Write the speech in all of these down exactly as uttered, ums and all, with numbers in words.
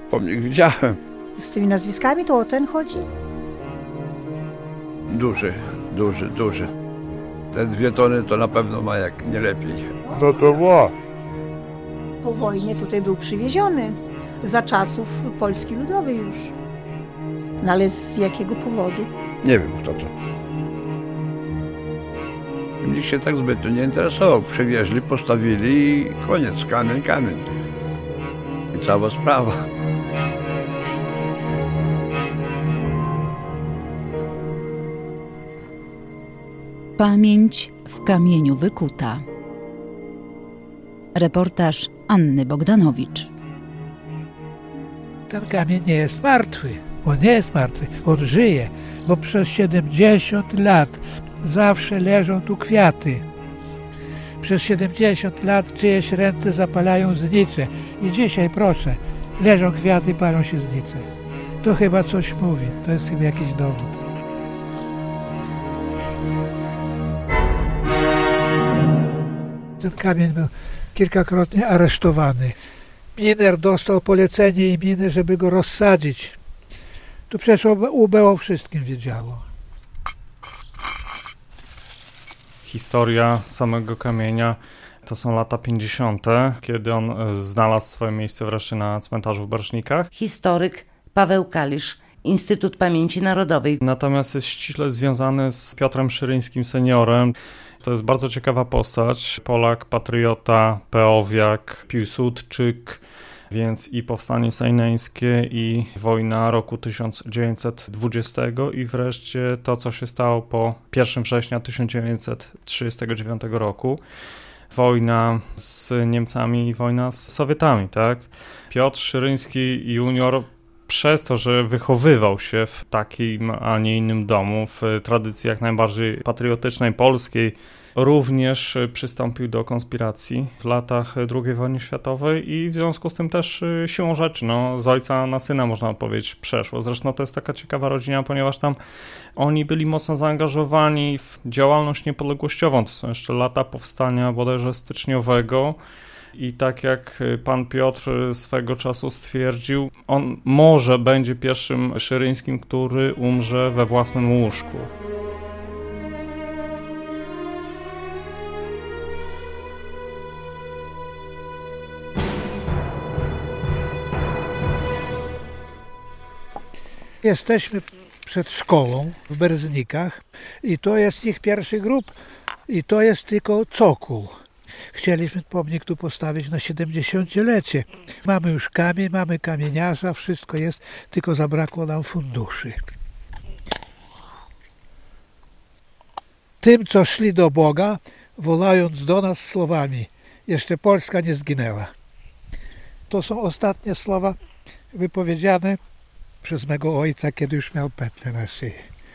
Pomnik widziałem. Z tymi nazwiskami to o ten chodzi? Duży, duży, duży. Te dwie tony to na pewno ma jak nie lepiej. No to ma. Po wojnie tutaj był przywieziony. Za czasów Polski Ludowej już. No ale z jakiego powodu? Nie wiem kto to. Nikt się tak zbytnio nie interesował. Przywieźli, postawili i koniec. Kamień, kamień. I cała sprawa. Pamięć w kamieniu wykuta. Reportaż Anny Bogdanowicz. Ten kamień nie jest martwy. On nie jest martwy. On żyje, bo przez siedemdziesiąt lat zawsze leżą tu kwiaty. Przez siedemdziesiąt lat czyjeś ręce zapalają znicze. I dzisiaj, proszę, leżą kwiaty, palą się znicze. To chyba coś mówi. To jest chyba jakiś dowód. Ten kamień był kilkakrotnie aresztowany. Miner dostał polecenie i miny, żeby go rozsadzić. To przecież U B o wszystkim wiedziało. Historia samego kamienia to są lata pięćdziesiąte, kiedy on znalazł swoje miejsce wreszcie na cmentarzu w Barsznikach. Historyk Paweł Kalisz, Instytut Pamięci Narodowej. Natomiast jest ściśle związany z Piotrem Szyryńskim seniorem. To jest bardzo ciekawa postać. Polak, patriota, peowiak, Piłsudczyk, więc i powstanie sejneńskie, i wojna roku tysiąc dziewięćset dwudziestego i wreszcie to, co się stało po pierwszego września tysiąc dziewięćset trzydziestego dziewiątego roku. Wojna z Niemcami i wojna z Sowietami, tak? Piotr Szyryński junior przez to, że wychowywał się w takim, a nie innym domu, w tradycji jak najbardziej patriotycznej, polskiej, również przystąpił do konspiracji w latach drugiej wojny światowej i w związku z tym też siłą rzeczy, no, z ojca na syna, można powiedzieć, przeszło. Zresztą to jest taka ciekawa rodzina, ponieważ tam oni byli mocno zaangażowani w działalność niepodległościową. To są jeszcze lata powstania bodajże styczniowego. I tak jak pan Piotr swego czasu stwierdził, on może będzie pierwszym Szyryńskim, który umrze we własnym łóżku. Jesteśmy przed szkołą w Berznikach i to jest ich pierwszy grób i to jest tylko cokół. Chcieliśmy pomnik tu postawić na siedemdziesięciolecie. Mamy już kamień, mamy kamieniarza, wszystko jest, tylko zabrakło nam funduszy. Tym, co szli do Boga, wołając do nas słowami: jeszcze Polska nie zginęła. To są ostatnie słowa wypowiedziane przez mego ojca, kiedy już miał pętlę na szyi.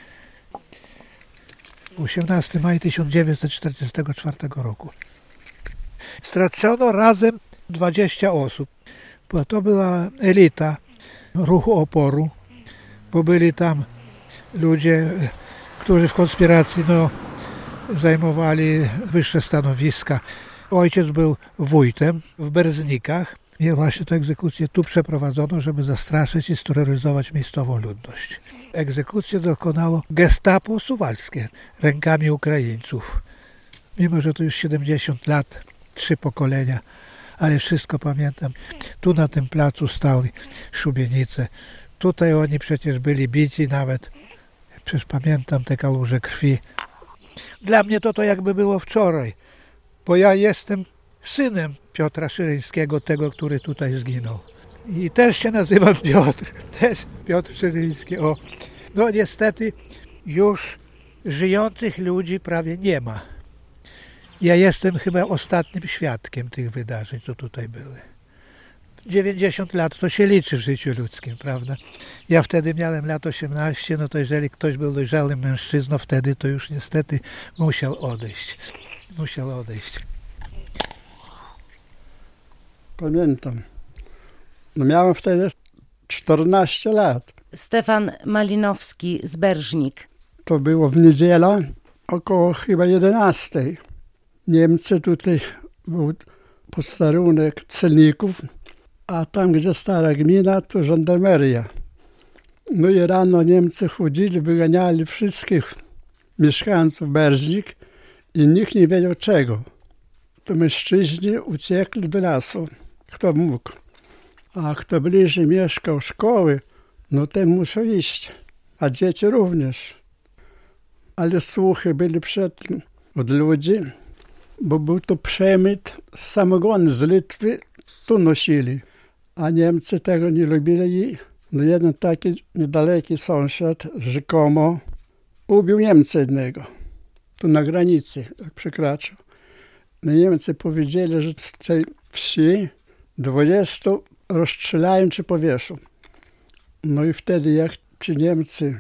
osiemnastego maja tysiąc dziewięćset czterdziestego czwartego roku. Stracono razem dwadzieścia osób, bo to była elita ruchu oporu, bo byli tam ludzie, którzy w konspiracji no, zajmowali wyższe stanowiska. Ojciec był wójtem w Berznikach i właśnie tę egzekucję tu przeprowadzono, żeby zastraszyć i steroryzować miejscową ludność. Egzekucję dokonało gestapo suwalskie rękami Ukraińców. Mimo że to już siedemdziesiąt lat, trzy pokolenia, ale wszystko pamiętam. Tu na tym placu stali szubienice. Tutaj oni przecież byli bici nawet. Przecież pamiętam te kałuże krwi. Dla mnie to to jakby było wczoraj, bo ja jestem synem Piotra Szyryńskiego, tego, który tutaj zginął. I też się nazywam Piotr, też Piotr Szyryński. O. No niestety już żyjących ludzi prawie nie ma. Ja jestem chyba ostatnim świadkiem tych wydarzeń, co tutaj były. dziewięćdziesiąt lat to się liczy w życiu ludzkim, prawda? Ja wtedy miałem lat osiemnaście, no to jeżeli ktoś był dojrzałym mężczyzną, wtedy to już niestety musiał odejść. Musiał odejść. Pamiętam. No miałem wtedy czternaście lat. Stefan Malinowski z Berznik. To było w niedzielę, około chyba jedenastej. Niemcy tutaj, był posterunek celników, a tam, gdzie stara gmina, to żandarmeria. No i rano Niemcy chodzili, wyganiali wszystkich mieszkańców Berżnik i nikt nie wiedział czego. To mężczyźni uciekli do lasu, kto mógł. A kto bliżej mieszkał szkoły, no ten musiał iść, a dzieci również. Ale słuchy byli przed tym od ludzi, bo był to przemyt, samogony z Litwy tu nosili, a Niemcy tego nie lubili i no jeden taki niedaleki sąsiad rzekomo ubił Niemca jednego, tu na granicy, jak przekraczał. No Niemcy powiedzieli, że w tej wsi dwudziestu rozstrzelają czy powieszą. No i wtedy jak ci Niemcy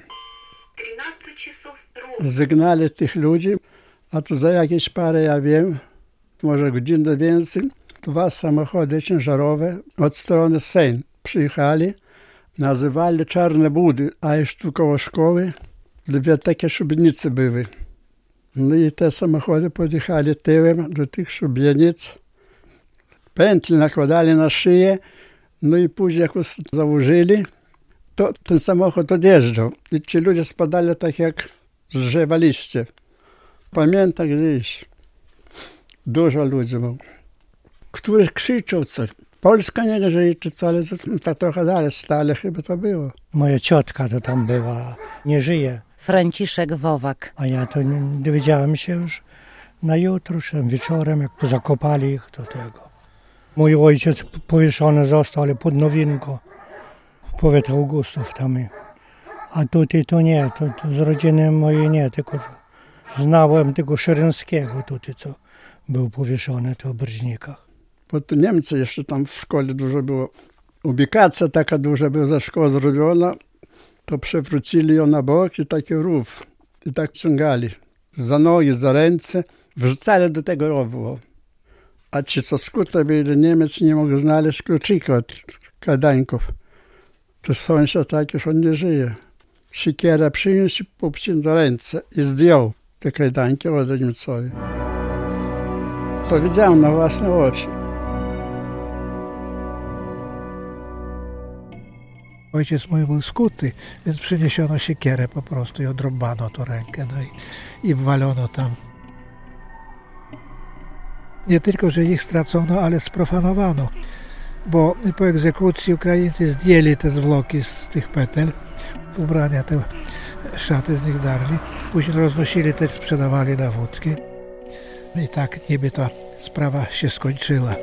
zagnali tych ludzi, a to za jakieś parę, ja wiem, może godzinę więcej, dwa samochody ciężarowe od strony Sejn przyjechali, nazywali Czarne Budy, a już tu koło szkoły dwie takie szubienice były. No i te samochody podjechali tyłem do tych szubienic, pętli nakładali na szyję, no i później jak już założyli, to ten samochód odjeżdżał i ci ludzie spadali tak jak z drzewa liście. Pamiętam gdzieś, dużo ludzi było, którzy krzyczą coś. Polska nie żyje, czy co, ale to trochę dalej stale chyba to było. Moja ciotka to tam była, nie żyje. Franciszek Wowak. A ja to nie dowiedziałem się już na jutro, czy wieczorem, jak to zakopali ich do tego. Mój ojciec powieszony został, ale pod Nowinką, powiat Augustów tam. A tutaj to nie, to, to z rodziny mojej nie, tylko znałem tylko Szyryńskiego tutaj, co był powieszony to w Brzeźnikach. Bo to Niemcy jeszcze tam w szkole dużo było. Ubikacja taka duża była za szkołą zrobiona, to przewrócili ją na bok i taki rów. I tak ciągali. Za nogi, za ręce, wrzucali do tego rowu. A ci, co skute byli, Niemiec nie mógł znaleźć kluczyka od kajdanków. To sąsiad taki, że on nie żyje. Sikiera przyniósł i popchnął do ręce i zdjął te kajdanki od Niemcowi. To widziałem na własne oczy. Ojciec mój był skuty, więc przyniesiono siekierę po prostu i odrąbano to rękę, no i, i wwalono tam. Nie tylko, że ich stracono, ale sprofanowano, bo po egzekucji Ukraińcy zdjęli te zwłoki z tych petel, ubrania, te szaty z nich darli, później roznosili te, sprzedawali na wódki i tak niby ta sprawa się skończyła.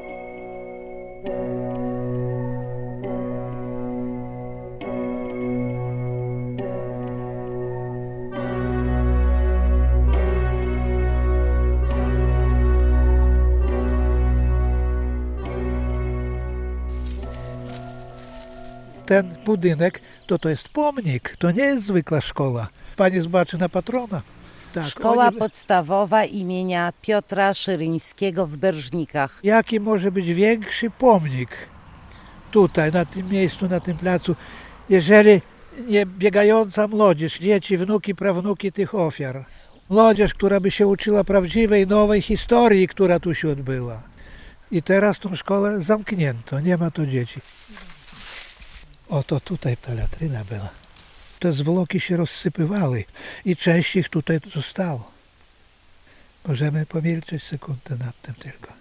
Ten budynek, to to jest pomnik, to nie jest zwykła szkoła. Pani zobaczy na patrona. Tak, Szkoła oni... podstawowa imienia Piotra Szyryńskiego w Berżnikach. Jaki może być większy pomnik tutaj, na tym miejscu, na tym placu, jeżeli nie biegająca młodzież, dzieci, wnuki, prawnuki tych ofiar. Młodzież, która by się uczyła prawdziwej, nowej historii, która tu się odbyła. I teraz tą szkołę zamknięto, nie ma tu dzieci. Oto tutaj ta latryna była. Te zwłoki się rozsypywały i część ich tutaj zostało. Możemy pomilczeć sekundę nad tym tylko.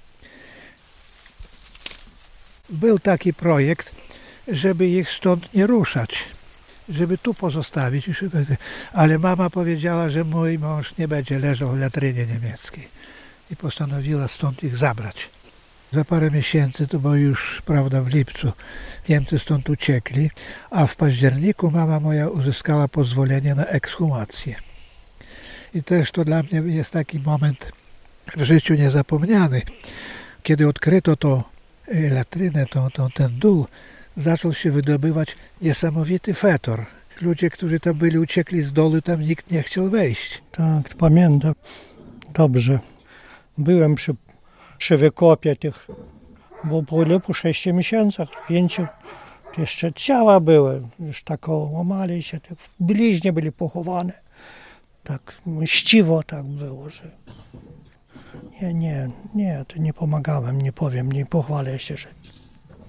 Był taki projekt, żeby ich stąd nie ruszać, żeby tu pozostawić. Ale mama powiedziała, że mój mąż nie będzie leżał w latrynie niemieckiej i postanowiła stąd ich zabrać. Za parę miesięcy, to było już, prawda, w lipcu, Niemcy stąd uciekli, a w październiku mama moja uzyskała pozwolenie na ekshumację. I też to dla mnie jest taki moment w życiu niezapomniany. Kiedy odkryto to latrynę, to, to, ten dół, zaczął się wydobywać niesamowity fetor. Ludzie, którzy tam byli, uciekli z dolu, tam nikt nie chciał wejść. Tak, pamiętam dobrze. Byłem przy przy wykopie tych, bo byli po sześciu miesiącach, pięciu, jeszcze ciała były, już tak łamali się, tak w bliźnie byli pochowane. Tak ściwo tak było, że nie, nie, nie, to nie pomagałem, nie powiem, nie pochwalę się, że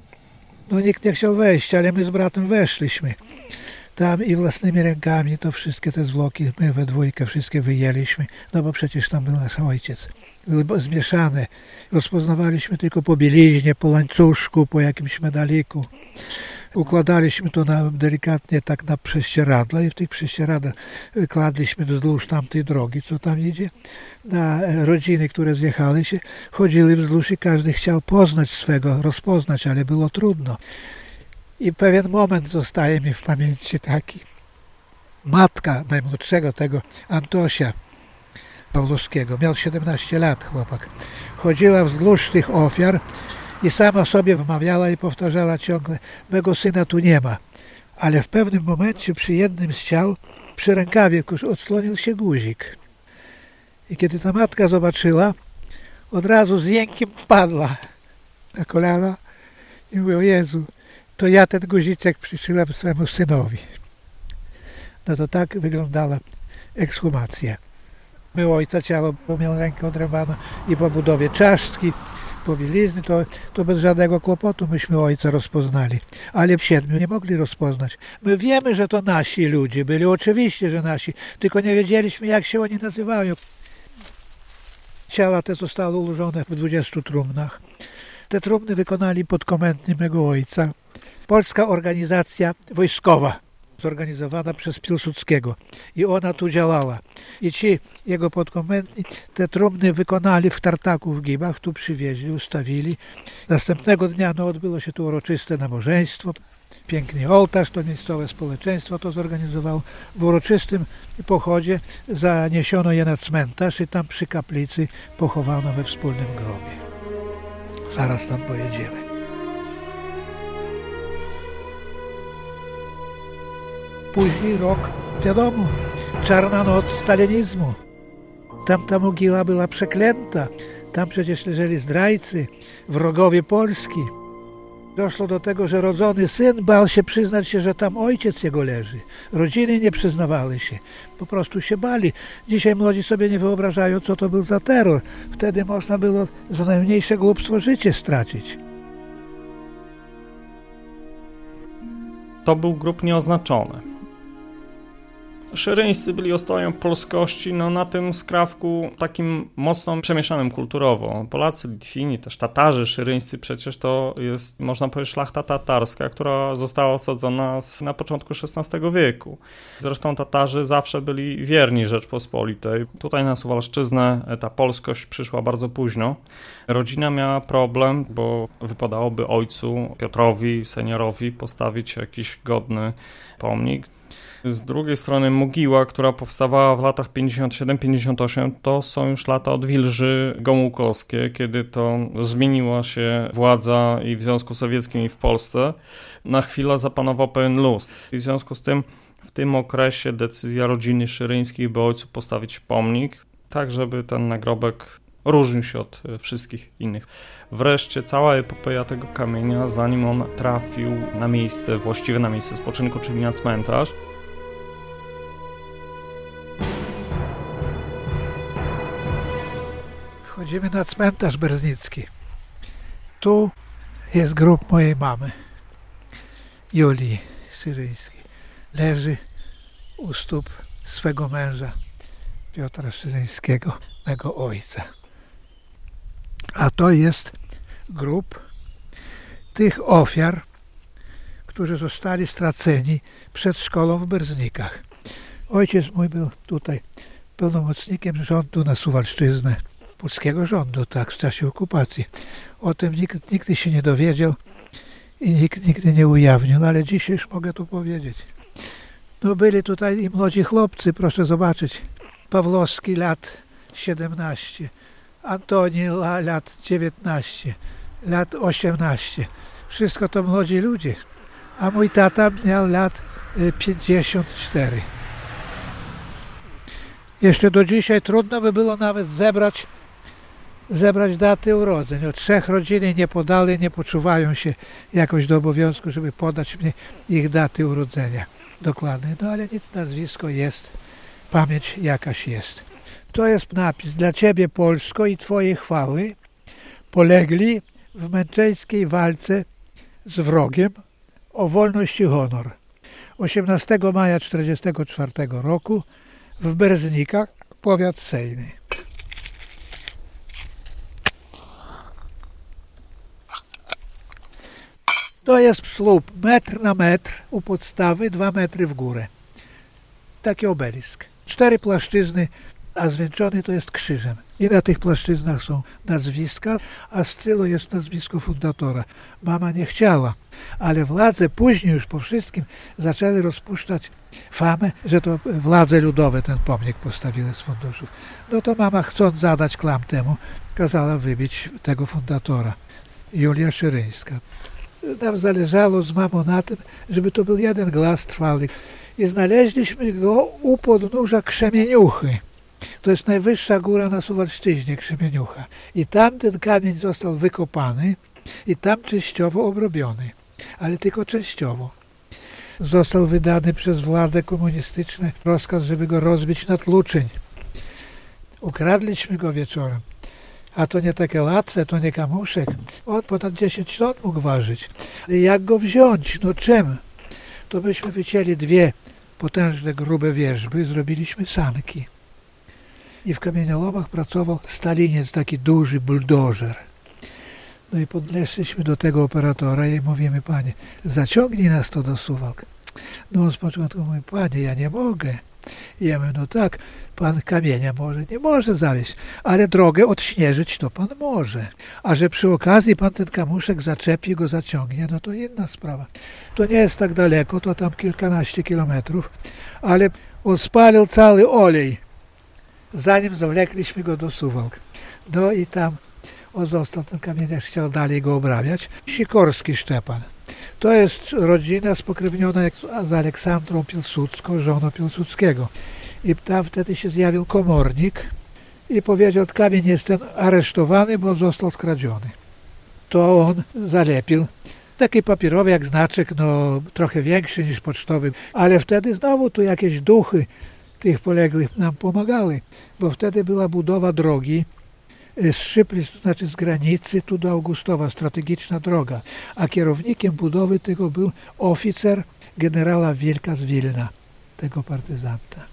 No nikt nie chciał wejść, ale my z bratem weszliśmy. Tam i własnymi rękami to wszystkie te zwłoki, my we dwójkę wszystkie wyjęliśmy, no bo przecież tam był nasz ojciec. Były zmieszane. Rozpoznawaliśmy tylko po bieliźnie, po łańcuszku, po jakimś medaliku. Układaliśmy to na, delikatnie tak na prześcieradla i w tych prześcieradlach kładliśmy wzdłuż tamtej drogi, co tam idzie. Na rodziny, które zjechały się, chodzili wzdłuż i każdy chciał poznać swego, rozpoznać, ale było trudno. I pewien moment zostaje mi w pamięci taki. Matka najmłodszego tego Antosia Pawłowskiego, miał siedemnaście lat chłopak, chodziła wzdłuż tych ofiar i sama sobie wmawiała i powtarzała ciągle, mego syna tu nie ma. Ale w pewnym momencie przy jednym z ciał, przy rękawie odsłonił się guzik. I kiedy ta matka zobaczyła, od razu z jękiem padła na kolana i mówiła, o Jezu, to ja ten guziczek przyszyłem swemu synowi. No to tak wyglądała ekshumacja. My ojca ciało, bo miał rękę odrębaną i po budowie czaszki, po bielizny, to, to bez żadnego kłopotu myśmy ojca rozpoznali. Ale siedmiu nie mogli rozpoznać. My wiemy, że to nasi ludzie byli, oczywiście, że nasi, tylko nie wiedzieliśmy, jak się oni nazywają. Ciała te zostały ułożone w dwudziestu trumnach. Te trumny wykonali podkomendni mego ojca. Polska organizacja wojskowa, zorganizowana przez Piłsudskiego. I ona tu działała. I ci jego podkomendni te trumny wykonali w tartaku w Gibach, tu przywieźli, ustawili. Następnego dnia no, odbyło się tu uroczyste nabożeństwo. Piękny ołtarz, to miejscowe społeczeństwo to zorganizowało. W uroczystym pochodzie zaniesiono je na cmentarz i tam przy kaplicy pochowano we wspólnym grobie. Zaraz tam pojedziemy. Później rok, wiadomo, czarna noc stalinizmu. Tam ta mogiła była przeklęta. Tam przecież leżeli zdrajcy, wrogowie Polski. Doszło do tego, że rodzony syn bał się przyznać się, że tam ojciec jego leży. Rodziny nie przyznawały się. Po prostu się bali. Dzisiaj młodzi sobie nie wyobrażają, co to był za terror. Wtedy można było za najmniejsze głupstwo życie stracić. To był grób nieoznaczony. Szyryńscy byli ostoją polskości, no na tym skrawku takim mocno przemieszanym kulturowo. Polacy, Litwini, też Tatarzy szyryńscy, przecież to jest, można powiedzieć, szlachta tatarska, która została osadzona w, na początku szesnastego wieku. Zresztą Tatarzy zawsze byli wierni Rzeczpospolitej. Tutaj na Suwalszczyznę ta polskość przyszła bardzo późno. Rodzina miała problem, bo wypadałoby ojcu Piotrowi, seniorowi, postawić jakiś godny pomnik. Z drugiej strony mogiła, która powstawała w latach pięćdziesiąt siedem pięćdziesiąt osiem, to są już lata odwilży gomułkowskie, kiedy to zmieniła się władza i w Związku Sowieckim i w Polsce. Na chwilę zapanował pewien luz. I w związku z tym w tym okresie decyzja rodziny szyryńskiej, by ojcu postawić pomnik, tak żeby ten nagrobek różnił się od wszystkich innych. Wreszcie cała epopeja tego kamienia, zanim on trafił na miejsce, właściwe na miejsce spoczynku, czyli na cmentarz, Wchodzimy na cmentarz berznicki. Tu jest grób mojej mamy, Julii Szyryńskiej. Leży u stóp swego męża, Piotra Szyryńskiego, mego ojca. A to jest grób tych ofiar, którzy zostali straceni przed szkolą w Berznikach. Ojciec mój był tutaj pełnomocnikiem rządu na Suwalszczyznę. Polskiego rządu, tak, w czasie okupacji. O tym nikt nigdy się nie dowiedział i nikt nigdy nie ujawnił, ale dzisiaj już mogę to powiedzieć. No byli tutaj i młodzi chłopcy, proszę zobaczyć. Pawłowski lat siedemnaście, Antoni lat dziewiętnaście, lat osiemnaście. Wszystko to młodzi ludzie. A mój tata miał lat pięćdziesiąt cztery. Jeszcze do dzisiaj trudno by było nawet zebrać zebrać daty urodzeń. Od trzech rodziny nie podali, nie poczuwają się jakoś do obowiązku, żeby podać mnie ich daty urodzenia dokładne. No ale nic, nazwisko jest, pamięć jakaś jest. To jest napis: dla Ciebie, Polsko, i Twojej chwały polegli w męczeńskiej walce z wrogiem o wolność i honor. osiemnastego maja tysiąc dziewięćset czterdziestego czwartego roku w Berznikach, powiat Sejny. To jest słup metr na metr u podstawy, dwa metry w górę. Taki obelisk. Cztery płaszczyzny, a zwieńczony to jest krzyżem. I na tych płaszczyznach są nazwiska, a z tyłu jest nazwisko fundatora. Mama nie chciała, ale władze później już po wszystkim zaczęły rozpuszczać famę, że to władze ludowe ten pomnik postawiły z funduszów. No to mama, chcąc zadać klam temu, kazała wybić tego fundatora, Julia Szyryńska. Nam zależało z mamą na tym, żeby to był jeden glas trwały. I znaleźliśmy go u podnóża Krzemieniuchy. To jest najwyższa góra na Suwalszczyźnie, Krzemieniucha. I tam ten kamień został wykopany i tam częściowo obrobiony, ale tylko częściowo. Został wydany przez władze komunistyczne rozkaz, żeby go rozbić na tluczeń. Ukradliśmy go wieczorem. A to nie takie łatwe, to nie kamuszek. On ponad dziesięć ton mógł ważyć. Ale jak go wziąć? No czym? To myśmy wycięli dwie potężne, grube wierzby, zrobiliśmy sanki. I w kamieniolomach pracował staliniec, taki duży buldożer. No i podeszliśmy do tego operatora i mówimy, panie, zaciągnij nas to do Suwałk. No on z początku mówi, panie, ja nie mogę. I ja mówię, no tak, pan kamienia może, nie może zawieźć, ale drogę odśnieżyć to pan może. A że przy okazji pan ten kamuszek zaczepi, go zaciągnie, no to inna sprawa. To nie jest tak daleko, to tam kilkanaście kilometrów, ale on spalił cały olej, zanim zawlekliśmy go do Suwałk. No i tam on został, ten kamieniarz chciał dalej go obrabiać. Sikorski Szczepan. To jest rodzina spokrewniona z Aleksandrą Pilsudską, żoną Pilsudskiego. I tam wtedy się zjawił komornik i powiedział, że kamień jest ten aresztowany, bo został skradziony. To on zalepił. Taki papierowy jak znaczek, no trochę większy niż pocztowy. Ale wtedy znowu tu jakieś duchy tych poległych nam pomagały, bo wtedy była budowa drogi z Szypli, to znaczy z granicy tu do Augustowa, strategiczna droga, a kierownikiem budowy tego był oficer generała Wilka z Wilna, tego partyzanta.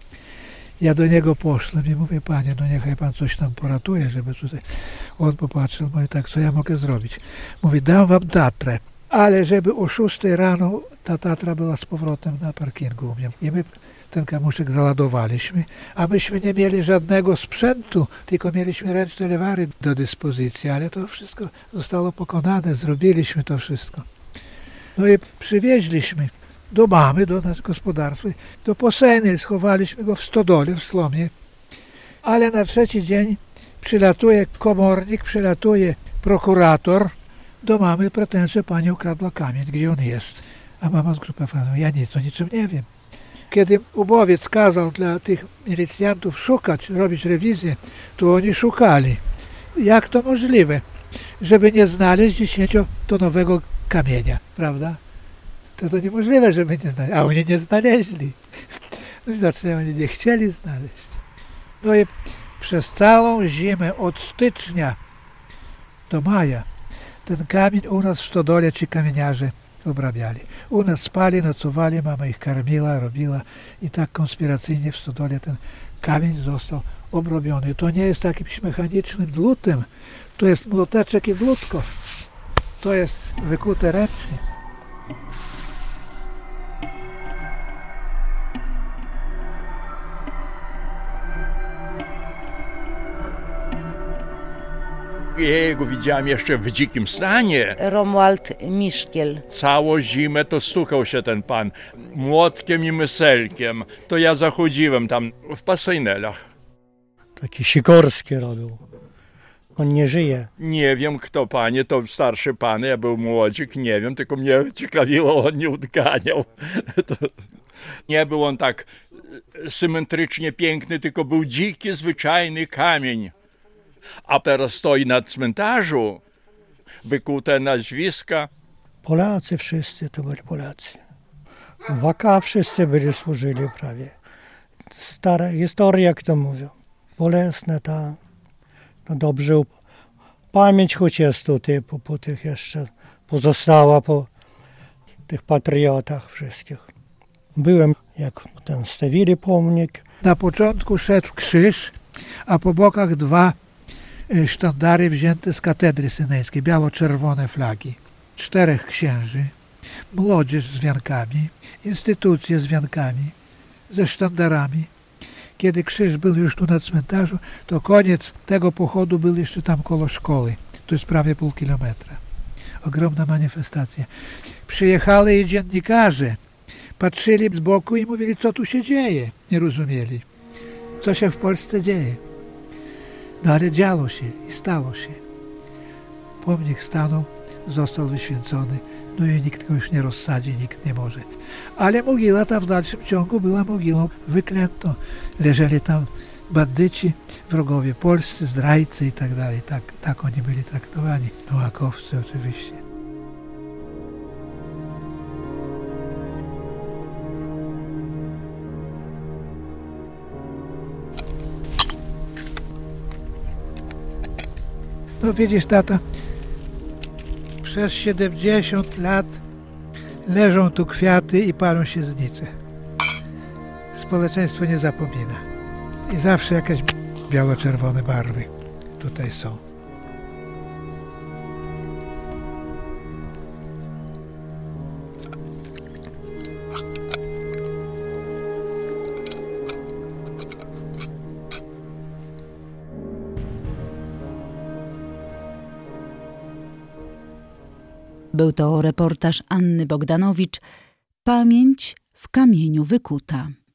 Ja do niego poszłem i mówię, panie, no niechaj pan coś nam poratuje, żeby tutaj... On popatrzył, mówi, tak, co ja mogę zrobić? Mówi, dam wam Tatrę, ale żeby o szóstej rano ta Tatra była z powrotem na parkingu u mnie. I my ten kamuszek załadowaliśmy, a myśmy nie mieli żadnego sprzętu, tylko mieliśmy ręczne lewary do dyspozycji, ale to wszystko zostało pokonane, zrobiliśmy to wszystko. No i przywieźliśmy do mamy, do naszego gospodarstwa, do Posejny, schowaliśmy go w stodole, w Slomie, ale na trzeci dzień przylatuje komornik, przylatuje prokurator, do mamy pretensje, pani ukradła kamień, gdzie on jest. A mama z grupy mówi, ja nic o niczym nie wiem. Kiedy ubowiec kazał dla tych milicjantów szukać, robić rewizję, to oni szukali. Jak to możliwe, żeby nie znaleźć dziesięciotonowego kamienia, prawda? To to niemożliwe, żeby nie znaleźli, a oni nie znaleźli. No i zaczęli, oni nie chcieli znaleźć. No i przez całą zimę, od stycznia do maja, ten kamień u nas w stodole ci kamieniarze obrabiali. U nas spali, nocowali, mama ich karmiła, robiła i tak konspiracyjnie w stodole ten kamień został obrobiony. To nie jest jakimś mechanicznym dlutem, to jest młoteczek i dlutko. To jest wykute ręcznie. Ja jego widziałem jeszcze w dzikim stanie. Romuald Miszkiel. Całą zimę to stukał się ten pan młotkiem i myselkiem. To ja zachodziłem tam w Pasejnelach. Taki Sikorski robił. On nie żyje. Nie wiem kto, panie, to starszy pan, ja był młodzik, nie wiem, tylko mnie ciekawiło, on nie odganiał. To nie był on tak symetrycznie piękny, tylko był dziki, zwyczajny kamień. A teraz stoi na cmentarzu, wykute nazwiska. Polacy wszyscy to byli Polacy. W A K wszyscy byli, służyli prawie. Stara historia, jak to mówią. Bolesne, tak. No dobrze, pamięć choć jest tutaj po, po tych jeszcze pozostała po tych patriotach wszystkich. Byłem, jak ten stawili pomnik. Na początku szedł krzyż, a po bokach dwa sztandary wzięte z katedry syneńskiej, biało-czerwone flagi. Czterech księży, młodzież z wiankami, instytucje z wiankami, ze sztandarami. Kiedy krzyż był już tu na cmentarzu, to koniec tego pochodu był jeszcze tam koło szkoły. To jest prawie pół kilometra. Ogromna manifestacja. Przyjechali i dziennikarze, patrzyli z boku i mówili, co tu się dzieje. Nie rozumieli, co się w Polsce dzieje. No ale działo się i stało się. Pomnik stanął, został wyświęcony, no i nikt go już nie rozsadzi, nikt nie może. Ale mogiła ta w dalszym ciągu była mogilą wyklętą. Leżeli tam bandyci, wrogowie polscy, zdrajcy i tak dalej. Tak, tak oni byli traktowani. Noakowcy oczywiście. No widzisz, tata, przez siedemdziesiąt lat leżą tu kwiaty i palą się znicze. Społeczeństwo nie zapomina. I zawsze jakieś biało-czerwone barwy tutaj są. Był to reportaż Anny Bogdanowicz. Pamięć w kamieniu wykuta.